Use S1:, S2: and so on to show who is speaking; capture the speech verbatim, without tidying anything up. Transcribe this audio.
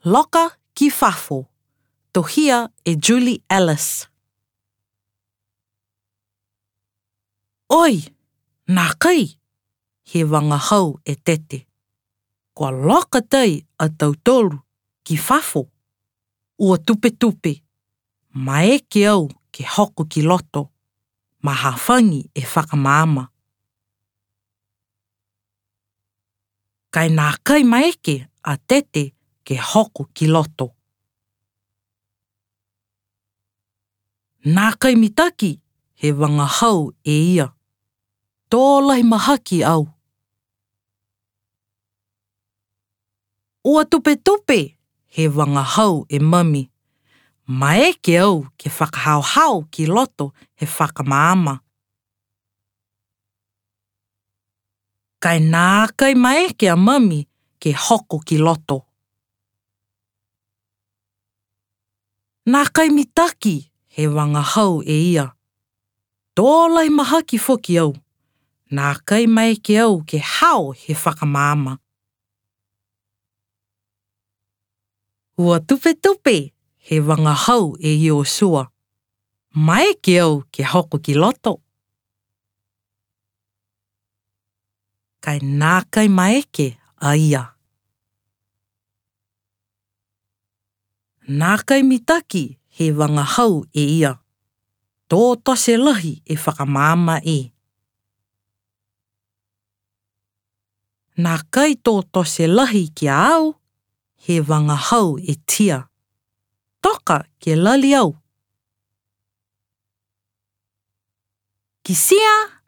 S1: Loka ki Fafo, tohia e Julie Ellis. Oi, nā kai, he wangahau e tete. Kua loka tei a tautolu ki Fafo. Ua tupe tupe, ma eke au ke hoko ki loto, ma hawhangi e whakamaama. Kai nā kai ma eke a tete ke hoko ki loto. Nā kai mitaki he wangahau e ia. Tōlai mahaki au. Ua tupe tupe he wangahau e mami. Ma eke au ke whakahauhau ki loto he whakamaama. Kai nā kai ma eke a mami ke hoko ki loto. Nā kai mitaki he wangahau e ia. Tōlai mahaki foki au. Nā kai ma eke au ke hao he whakamaama. Ua tupe tupe he wangahau e Iosua. Ma eke au ke hoko ki loto. Kai nā kai ma eke a ia. Nā kai mitaki he wangahau e ia. Tō tose lahi e whakamaama e. Nā kai tō tose lahi ki a au, he wangahau e tia. Toka ke lali au. Kisia!